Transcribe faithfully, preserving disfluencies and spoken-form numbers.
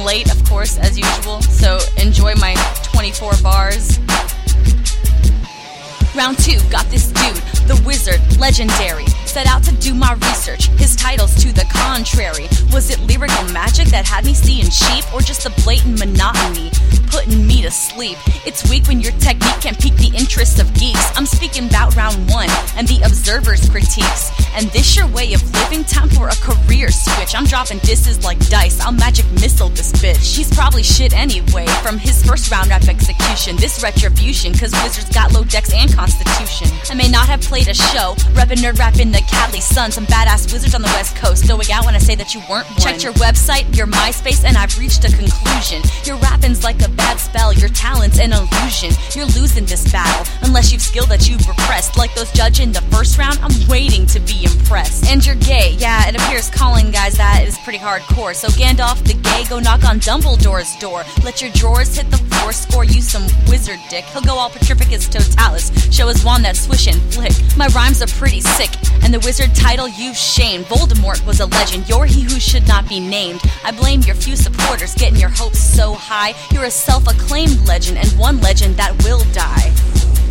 late, of course, as usual, so enjoy my twenty-four bars. Round two, got this dude, the wizard, legendary. Set out to do my research, his title's to the contrary. Was it lyrical magic that had me seeing sheep, or just the blatant monotony putting me to sleep? It's weak when your technique can't pique the interests of geeks. I'm speaking about round one and the observer's critiques. And this your way of living? Time for a career switch. I'm dropping disses like dice, I'll magic missile this bitch. He's probably shit anyway from his first round rap execution. This retribution, cause wizards got low decks and constitution. I may not have played a show, reppin' nerd rap in the Cali sun. Some badass wizards on the west coast going out when I say that you weren't one. Checked your website, your MySpace, and I've reached a conclusion. Your rapping's like a bad spell, your talent's an illusion. You're losing this battle unless you've skill that you've repressed. Like those judge in the first round, I'm waiting to be impressed. And you're gay, yeah, it appears calling guys that is pretty hardcore. So Gandalf the gay, go knock on Dumbledore's door. Let your drawers hit the floor, score you some wizard dick. He'll go all Petrificus Totalis, show his wand that swish and flick. My rhymes are pretty sick, and the wizard title you've shamed. Voldemort was a legend, you're he who should not be named. I blame your few supporters getting your hopes so high. You're a self-acclaimed legend, and one legend that will die.